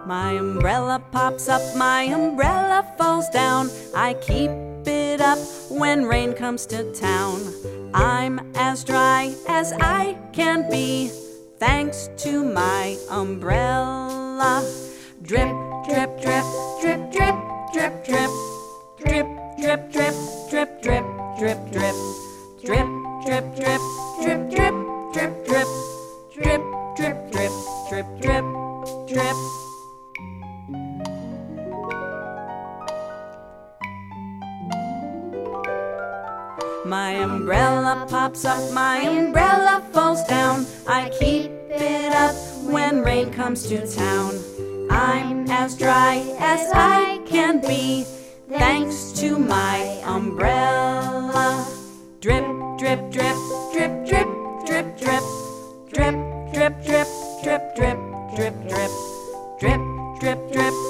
My umbrella pops up, my umbrella falls down. I keep it up when rain comes to town. I'm as dry as I can be, thanks to my umbrella. Drip, drip, drip, drip, drip, drip, drip. Drip, drip, drip, drip, drip, drip, drip. Drip, drip, drip, drip, drip, drip, drip. Drip, drip, drip, drip, drip, drip. My umbrella pops up, my umbrella falls down. I keep it up when rain comes to town. I'm as dry as I can be, thanks to my umbrella. Drip, drip, drip, drip, drip, drip, drip. Drip, drip, drip, drip, drip, drip, drip. Drip, drip, drip.